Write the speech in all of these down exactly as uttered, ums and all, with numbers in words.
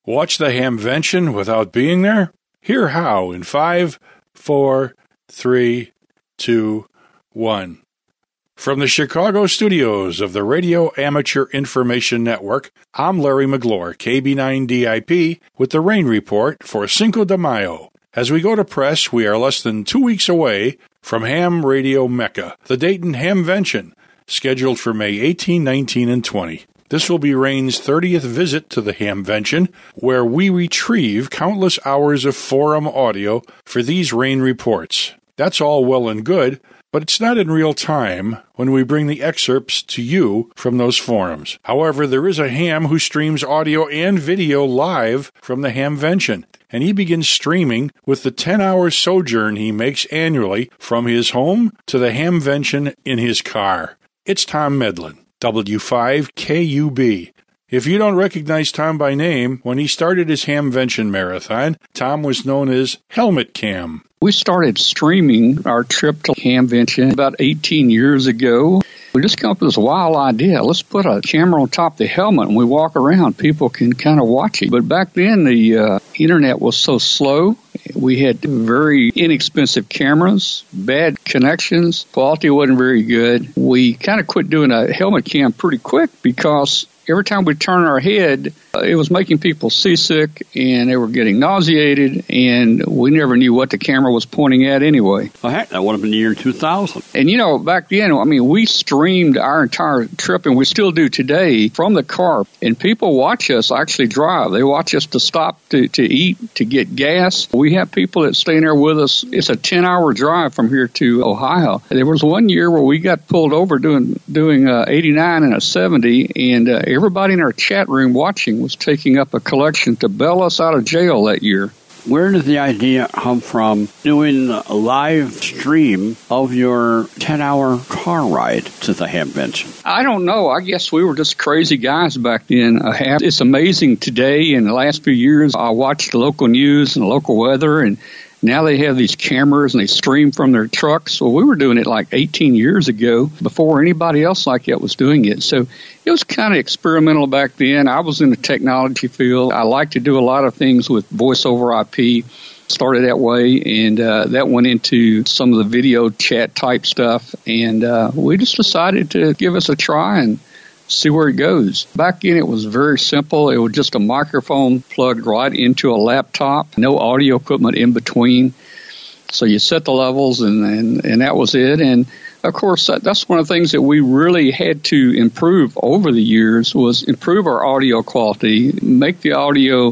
Watch the Hamvention without being there? Hear how in five, four, three, two, one. From the Chicago studios of the Radio Amateur Information Network, I'm Larry McGlure, K B nine D I P, with the rain report for Cinco de Mayo. As we go to press, we are less than two weeks away from Ham Radio Mecca, the Dayton Hamvention, scheduled for May eighteenth, nineteenth, and twentieth. This will be Rain's thirtieth visit to the Hamvention, where we retrieve countless hours of forum audio for these rain reports. That's all well and good, but it's not in real time when we bring the excerpts to you from those forums. However, there is a ham who streams audio and video live from the Hamvention, and he begins streaming with the ten-hour sojourn he makes annually from his home to the Hamvention in his car. It's Tom Medlin, W five K U B. If you don't recognize Tom by name, when he started his Hamvention marathon, Tom was known as Helmet Cam. We started streaming our trip to Hamvention about eighteen years ago. We just came up with this wild idea. Let's put a camera on top of the helmet and we walk around. People can kind of watch it. But back then, the uh, internet was so slow. We had very inexpensive cameras, bad connections, quality wasn't very good. We kind of quit doing a helmet cam pretty quick because every time we turned our head, uh, it was making people seasick, and they were getting nauseated, and we never knew what the camera was pointing at anyway. Well, heck, that would have been the year two thousand. And, you know, back then, I mean, we streamed our entire trip, and we still do today, from the car. And people watch us actually drive. They watch us to stop to, to eat, to get gas. We have people that stay in there with us. It's a ten-hour drive from here to Ohio. There was one year where we got pulled over doing doing uh, eighty-nine and a seventy, and uh, everybody in our chat room watching was taking up a collection to bail us out of jail that year. Where did the idea come from doing a live stream of your ten-hour car ride to the Hamvention? I don't know. I guess we were just crazy guys back then. It's amazing today. In the last few years, I watched the local news and the local weather, and now they have these cameras and they stream from their trucks. Well, we were doing it like eighteen years ago before anybody else like that was doing it. So it was kind of experimental back then. I was in the technology field. I like to do a lot of things with voice over I P. Started that way, and uh, that went into some of the video chat type stuff. And uh, we just decided to give us a try and see where it goes. Back then, it was very simple. It was just a microphone plugged right into a laptop, no audio equipment in between. So you set the levels, and, and, and that was it. And, of course, that's one of the things that we really had to improve over the years was improve our audio quality, make the audio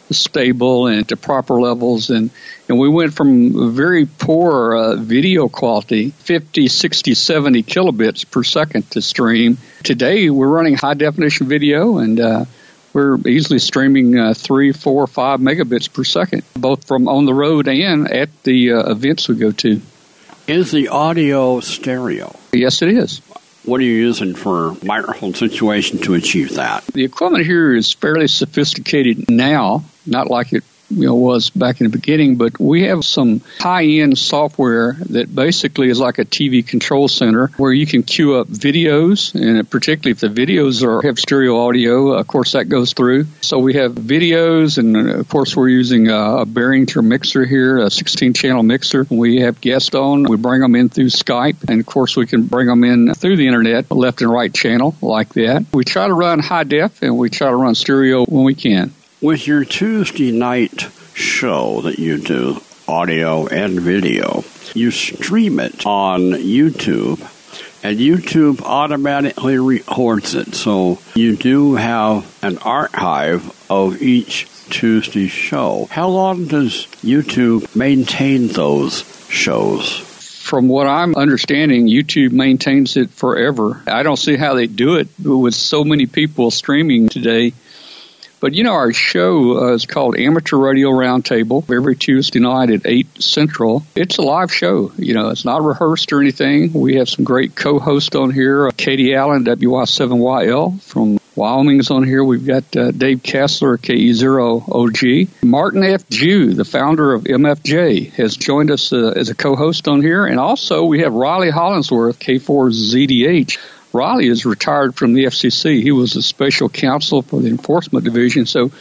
stable and to proper levels. And, and we went from very poor uh, video quality, fifty, sixty, seventy kilobits per second to stream. Today, we're running high-definition video, and uh, we're easily streaming uh, three, four, five megabits per second, both from on the road and at the uh, events we go to. Is the audio stereo? Yes, it is. What are you using for microphone situation to achieve that? The equipment here is fairly sophisticated now, not like it you know, was back in the beginning, but we have some high-end software that basically is like a T V control center where you can queue up videos, and particularly if the videos are have stereo audio, of course that goes through. So we have videos, and of course we're using a, a Behringer mixer here, a sixteen-channel mixer. We have guests on. We bring them in through Skype, and of course we can bring them in through the internet, left and right channel like that. We try to run high def, and we try to run stereo when we can. With your Tuesday night show that you do, audio and video, you stream it on YouTube, and YouTube automatically records it. So you do have an archive of each Tuesday show. How long does YouTube maintain those shows? From what I'm understanding, YouTube maintains it forever. I don't see how they do it with so many people streaming today. But, you know, our show uh, is called Amateur Radio Roundtable every Tuesday night at eight Central. It's a live show. You know, it's not rehearsed or anything. We have some great co-hosts on here. Katie Allen, W Y seven Y L from Wyoming is on here. We've got uh, Dave Kassler, K E zero O G. Martin F. Jew, the founder of M F J, has joined us uh, as a co-host on here. And also we have Riley Hollingsworth, K four Z D H. Riley is retired from the F C C. He was a special counsel for the Enforcement Division. So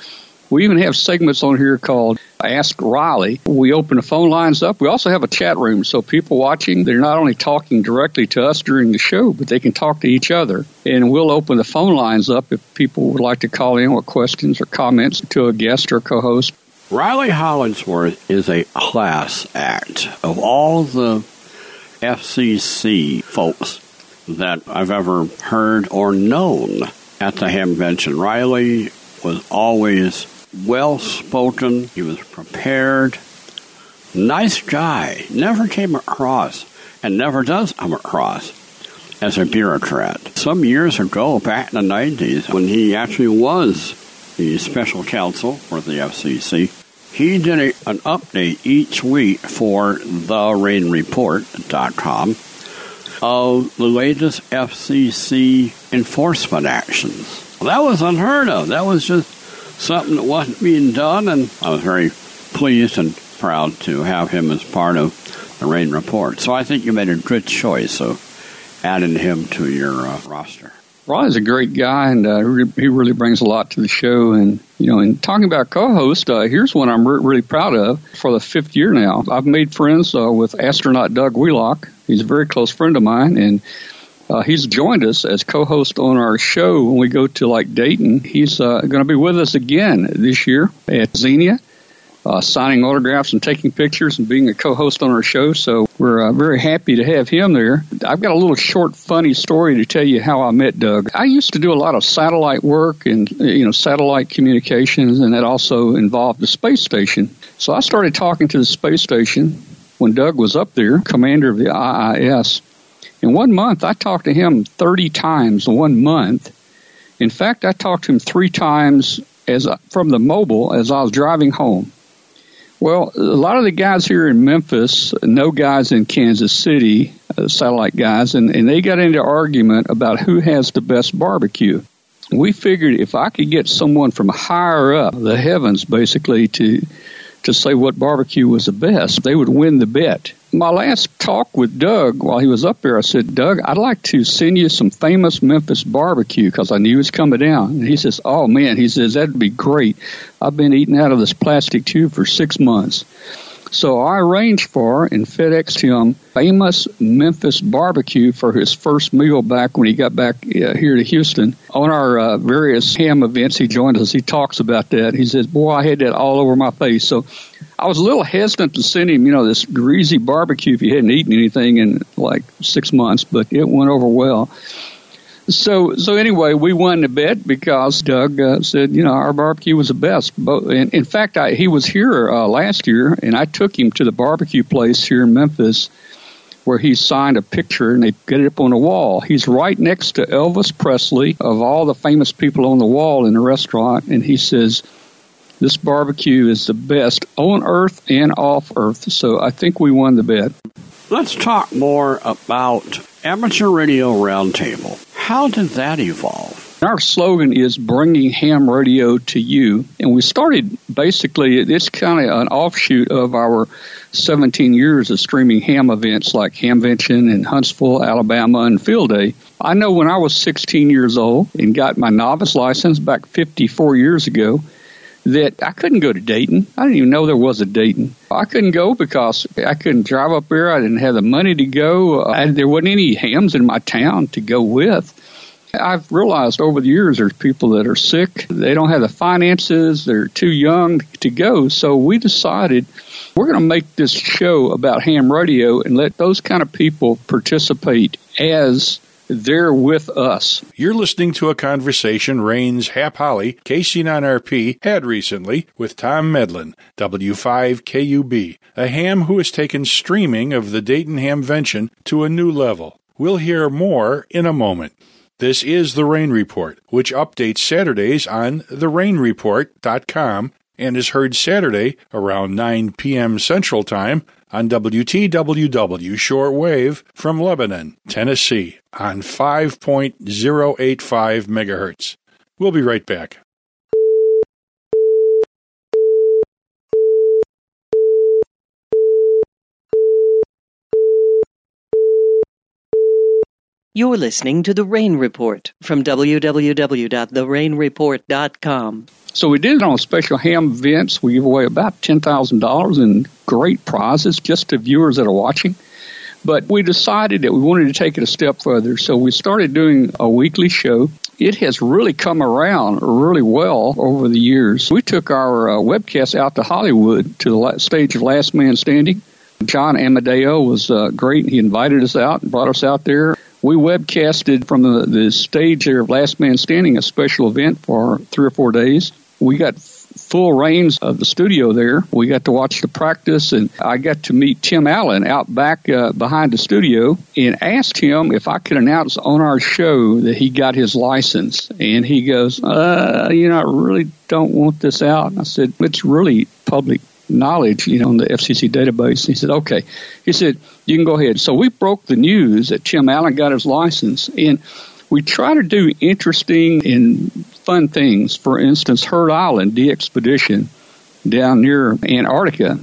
We even have segments on here called Ask Riley. We open the phone lines up. We also have a chat room, so people watching, they're not only talking directly to us during the show, but they can talk to each other. And we'll open the phone lines up if people would like to call in with questions or comments to a guest or co-host. Riley Hollingsworth is a class act. Of all the F C C folks that I've ever heard or known at the Hamvention, Riley was always well-spoken. He was prepared. Nice guy. Never came across, and never does come across, as a bureaucrat. Some years ago, back in the nineties, when he actually was the special counsel for the F C C, he did a, an update each week for the rain report dot com of the latest F C C enforcement actions. Well, that was unheard of. That was just something that wasn't being done, and I was very pleased and proud to have him as part of the Rain Report. So I think you made a good choice of adding him to your uh, roster. Ron's a great guy, and uh, he really brings a lot to the show. And, you know, in talking about co-host, uh, here's one I'm re- really proud of for the fifth year now. I've made friends uh, with astronaut Doug Wheelock. He's a very close friend of mine, and uh, he's joined us as co-host on our show when we go to, like, Dayton. He's uh, going to be with us again this year at Xenia. Uh, signing autographs and taking pictures and being a co-host on our show. So we're uh, very happy to have him there. I've got a little short, funny story to tell you how I met Doug. I used to do a lot of satellite work and, you know, satellite communications, and that also involved the space station. So I started talking to the space station when Doug was up there, commander of the I I S. In one month, I talked to him thirty times in one month. In fact, I talked to him three times as from the mobile as I was driving home. Well, a lot of the guys here in Memphis know guys in Kansas City, uh, satellite guys, and, and they got into argument about who has the best barbecue. We figured if I could get someone from higher up, the heavens basically, to to say what barbecue was the best, they would win the bet. My last talk with Doug while he was up there, I said, Doug, I'd like to send you some famous Memphis barbecue because I knew he was coming down. And he says, oh, man, he says, that'd be great. I've been eating out of this plastic tube for six months. So I arranged for and FedExed him famous Memphis barbecue for his first meal back when he got back uh, here to Houston. On our uh, various ham events, he joined us. He talks about that. He says, boy, I had that all over my face. So I was a little hesitant to send him, you know, this greasy barbecue if he hadn't eaten anything in like six months, but it went over well. So, so anyway, we won the bet because Doug uh, said, you know, our barbecue was the best. But in, in fact, I, he was here uh, last year, and I took him to the barbecue place here in Memphis where he signed a picture, and they get it up on the wall. He's right next to Elvis Presley, of all the famous people on the wall in the restaurant, and he says, this barbecue is the best on Earth and off Earth. So I think we won the bet. Let's talk more about Amateur Radio Roundtable. How did that evolve? Our slogan is bringing ham radio to you. And we started basically, it's kind of an offshoot of our seventeen years of streaming ham events like Hamvention in Huntsville, Alabama, and Field Day. I know when I was sixteen years old and got my novice license back fifty-four years ago, that I couldn't go to Dayton. I didn't even know there was a Dayton. I couldn't go because I couldn't drive up there. I didn't have the money to go. I, there wasn't any hams in my town to go with. I've realized over the years there's people that are sick. They don't have the finances. They're too young to go. So we decided we're going to make this show about ham radio and let those kind of people participate as they're with us. You're listening to a conversation Rain's Hap Holly, K C nine R P, had recently with Tom Medlin, W five K U B, a ham who has taken streaming of the Dayton Hamvention to a new level. We'll hear more in a moment. This is The Rain Report, which updates Saturdays on the rain report dot com and is heard Saturday around nine p.m. Central Time on W T W W shortwave from Lebanon, Tennessee, on five point oh eight five megahertz. We'll be right back. You're listening to The Rain Report from w w w dot the rain report dot com. So we did it on special ham events. We give away about ten thousand dollars in great prizes just to viewers that are watching. But we decided that we wanted to take it a step further. So we started doing a weekly show. It has really come around really well over the years. We took our uh, webcast out to Hollywood to the stage of Last Man Standing. John Amadeo was uh, great. He invited us out and brought us out there. We webcasted from the, the stage there of Last Man Standing, a special event for three or four days. We got full reins of the studio there. We got to watch the practice, and I got to meet Tim Allen out back uh, behind the studio and asked him if I could announce on our show that he got his license. And he goes, uh, you know, I really don't want this out. And I said, it's really public knowledge, you know, on the F C C database. He said, okay. He said, you can go ahead. So we broke the news that Tim Allen got his license, and we try to do interesting and fun things. For instance, Herd Island, the expedition down near Antarctica.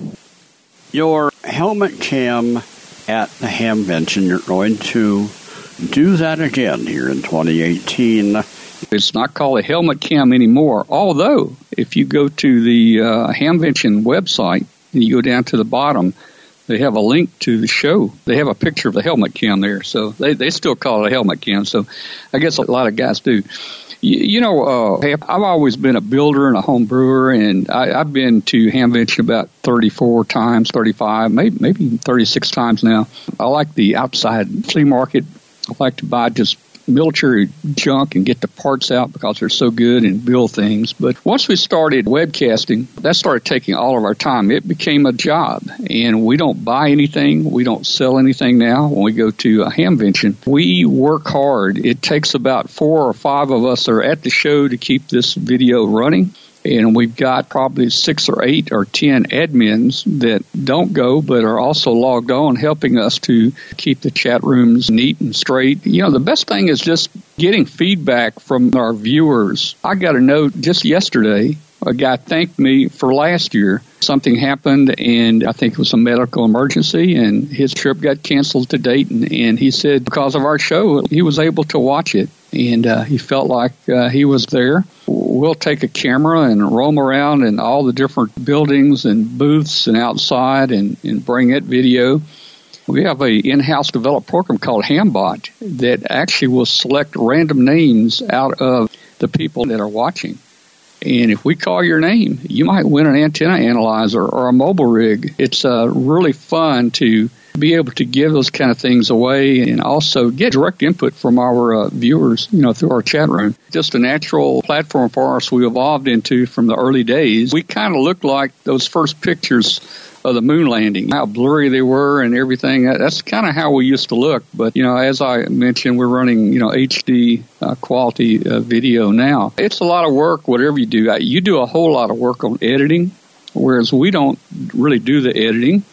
Your helmet cam at the Hamvention, you're going to do that again here in twenty eighteen. It's not called a helmet cam anymore, although if you go to the uh, Hamvention website and you go down to the bottom, they have a link to the show. They have a picture of the helmet cam there, so they, they still call it a helmet cam, so I guess a lot of guys do. You, you know, uh, I've always been a builder and a home brewer, and I, I've been to Hamvention about thirty-four times, thirty-five, maybe, maybe thirty-six times now. I like the outside flea market. I like to buy just military junk and get the parts out because they're so good and build things. But once we started webcasting, that started taking all of our time. It became a job, and we don't buy anything. We don't sell anything now when we go to a Hamvention. We work hard. It takes about four or five of us that are at the show to keep this video running. And we've got probably six or eight or ten admins that don't go but are also logged on helping us to keep the chat rooms neat and straight. You know, the best thing is just getting feedback from our viewers. I got a note just yesterday. A guy thanked me for last year. Something happened, and I think it was a medical emergency, and his trip got canceled to Dayton. And he said because of our show, he was able to watch it, and uh, he felt like uh, he was there. We'll take a camera and roam around in all the different buildings and booths and outside and, and bring it video. We have a in-house developed program called HamBot that actually will select random names out of the people that are watching. And if we call your name, you might win an antenna analyzer or a mobile rig. It's uh, really fun to be able to give those kind of things away and also get direct input from our uh, viewers, you know, through our chat room. Just a natural platform for us we evolved into from the early days. We kind of looked like those first pictures of the moon landing, how blurry they were and everything. That's kind of how we used to look. But, you know, as I mentioned, we're running, you know, H D uh, quality uh, video now. It's a lot of work, whatever you do. You do a whole lot of work on editing, whereas we don't really do the editing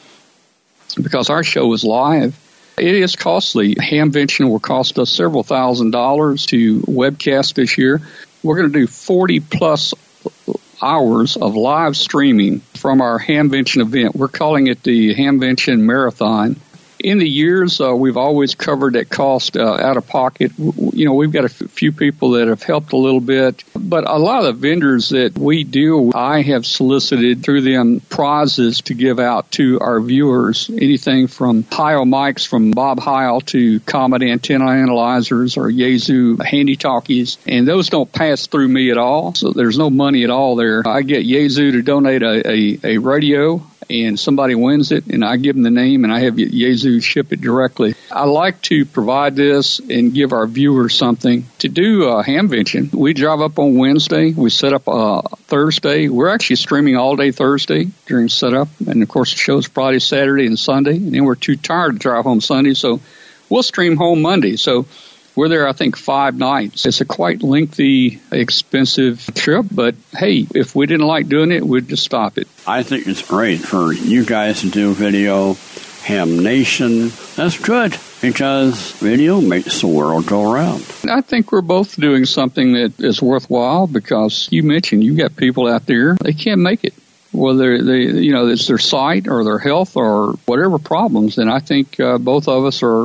because our show is live. It is costly. Hamvention will cost us several thousand dollars to webcast this year. We're going to do forty plus hours of live streaming from our Hamvention event. We're calling it the Hamvention Marathon. In the years, uh, we've always covered that cost uh, out of pocket. You know, we've got a f- few people that have helped a little bit, but a lot of the vendors that we deal with, I have solicited through them prizes to give out to our viewers. Anything from Heil mics from Bob Heil to Comet antenna analyzers or Yaesu handy talkies, and those don't pass through me at all, so there's no money at all there. I get Yaesu to donate a, a, a radio, and somebody wins it, and I give them the name, and I have Yaesu ship it directly. I like to provide this and give our viewers something. To do uh, Hamvention, we drive up on Wednesday. We set up uh, Thursday. We're actually streaming all day Thursday during setup, and, of course, the show's Friday, Saturday, and Sunday, and then we're too tired to drive home Sunday, so we'll stream home Monday. So we're there, I think, five nights. It's a quite lengthy, expensive trip, but hey, if we didn't like doing it, we'd just stop it. I think it's great for you guys to do video, Ham Nation. That's good because video makes the world go around. I think we're both doing something that is worthwhile because you mentioned you got people out there, they can't make it. Whether they, you know, it's their sight or their health or whatever problems, and I think uh, both of us are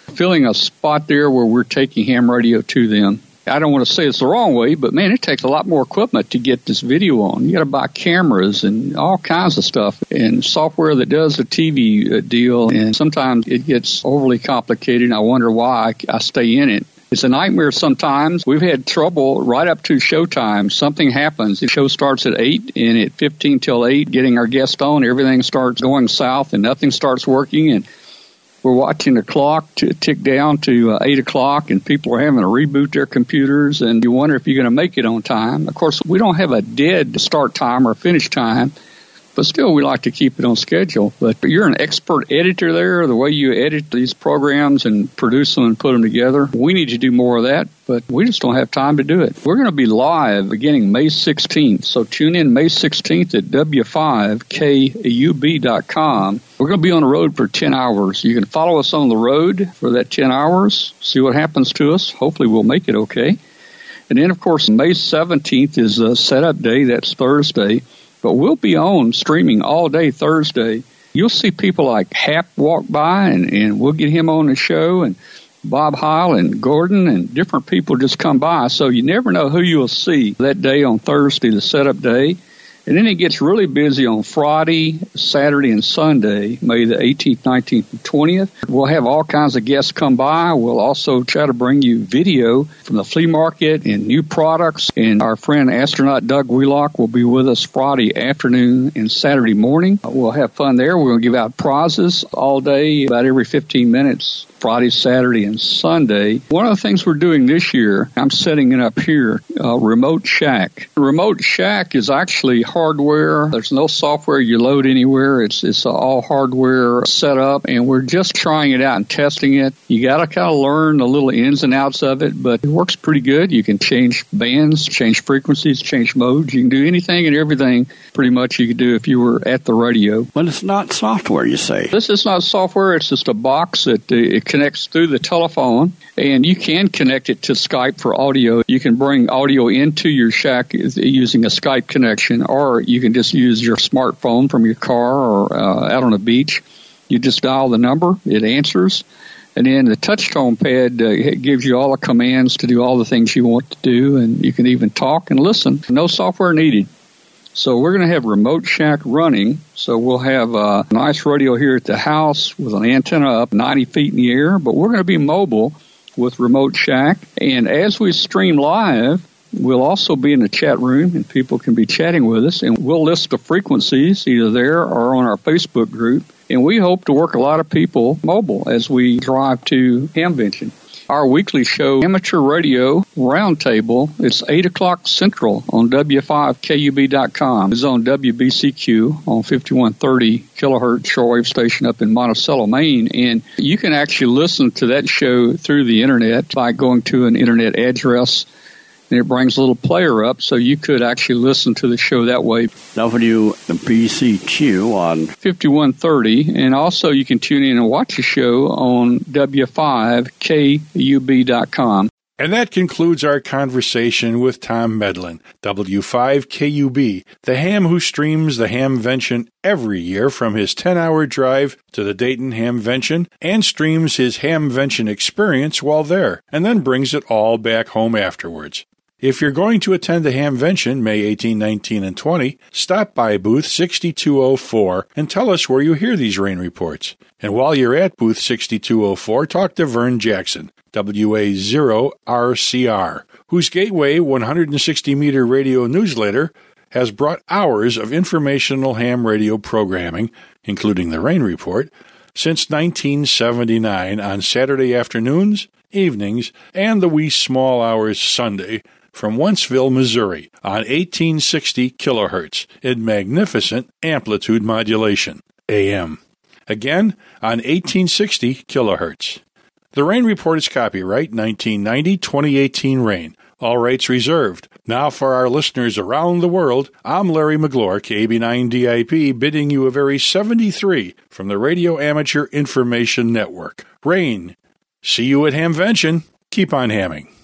filling a spot there where we're taking ham radio to them. I don't want to say it's the wrong way, but, man, it takes a lot more equipment to get this video on. You got to buy cameras and all kinds of stuff and software that does the T V deal, and sometimes it gets overly complicated, and I wonder why I stay in it. It's a nightmare sometimes. We've had trouble right up to showtime. Something happens. The show starts at eight, and at fifteen till eight, getting our guest on, everything starts going south, and nothing starts working, and we're watching the clock to tick down to uh, eight o'clock, and people are having to reboot their computers, and you wonder if you're going to make it on time. Of course, we don't have a dead start time or finish time, but still we like to keep it on schedule. But you're an expert editor there, the way you edit these programs and produce them and put them together. We need to do more of that, but we just don't have time to do it. We're going to be live beginning May sixteenth, so tune in May sixteenth at W five K U B dot com. We're going to be on the road for ten hours. You can follow us on the road for that ten hours, see what happens to us. Hopefully we'll make it okay. And then, of course, May seventeenth is a setup day. That's Thursday. But we'll be on streaming all day Thursday. You'll see people like Hap walk by, and, and we'll get him on the show, and Bob Heil and Gordon and different people just come by. So you never know who you'll see that day on Thursday, the setup day. And then it gets really busy on Friday, Saturday, and Sunday, May the eighteenth, nineteenth, and twentieth. We'll have all kinds of guests come by. We'll also try to bring you video from the flea market and new products. And our friend astronaut Doug Wheelock will be with us Friday afternoon and Saturday morning. We'll have fun there. We're going to give out prizes all day, about every fifteen minutes. Friday, Saturday, and Sunday. One of the things we're doing this year, I'm setting it up here, uh, Remote Shack. Remote Shack is actually hardware. There's no software you load anywhere. It's it's all hardware set up, and we're just trying it out and testing it. You got to kind of learn the little ins and outs of it, but it works pretty good. You can change bands, change frequencies, change modes. You can do anything and everything pretty much you could do if you were at the radio. But it's not software, you say? This is not software. It's just a box that uh, it connects through the telephone, and you can connect it to Skype for audio. You can bring audio into your shack using a Skype connection, or you can just use your smartphone from your car or uh, out on the beach. You just dial the number, it answers, and then the touch tone pad uh, gives you all the commands to do all the things you want to do, and you can even talk and listen. No software needed. So we're going to have Remote Shack running. So we'll have a nice radio here at the house with an antenna up ninety feet in the air, but we're going to be mobile with Remote Shack. And as we stream live, we'll also be in the chat room, and people can be chatting with us, and we'll list the frequencies either there or on our Facebook group. And we hope to work a lot of people mobile as we drive to Hamvention. Our weekly show, Amateur Radio Roundtable, it's eight o'clock Central on W five K U B dot com. It's on W B C Q on fifty-one thirty kilohertz shortwave station up in Monticello, Maine. And you can actually listen to that show through the Internet by going to an Internet address, and it brings a little player up, so you could actually listen to the show that way. W B C Q on fifty-one thirty, and also you can tune in and watch the show on W five K U B dot com. And that concludes our conversation with Tom Medlin, W five K U B, the ham who streams the Hamvention every year from his ten-hour drive to the Dayton Hamvention and streams his Hamvention experience while there, and then brings it all back home afterwards. If you're going to attend the Hamvention May eighteenth, nineteenth, and twentieth, stop by booth sixty-two oh four and tell us where you hear these rain reports. And while you're at booth sixty-two oh four, talk to Vern Jackson, W A zero R C R, whose Gateway one hundred sixty meter radio newsletter has brought hours of informational ham radio programming, including the rain report, since nineteen seventy-nine on Saturday afternoons, evenings, and the wee small hours Sunday, from Wentzville, Missouri, on eighteen sixty kilohertz in magnificent amplitude modulation, A M. Again, on eighteen sixty kilohertz. The rain report is copyright nineteen ninety twenty eighteen rain. All rights reserved. Now for our listeners around the world, I'm Larry McGlure, K B nine D I P, bidding you a very seventy-three from the Radio Amateur Information Network. Rain. See you at Hamvention. Keep on hamming.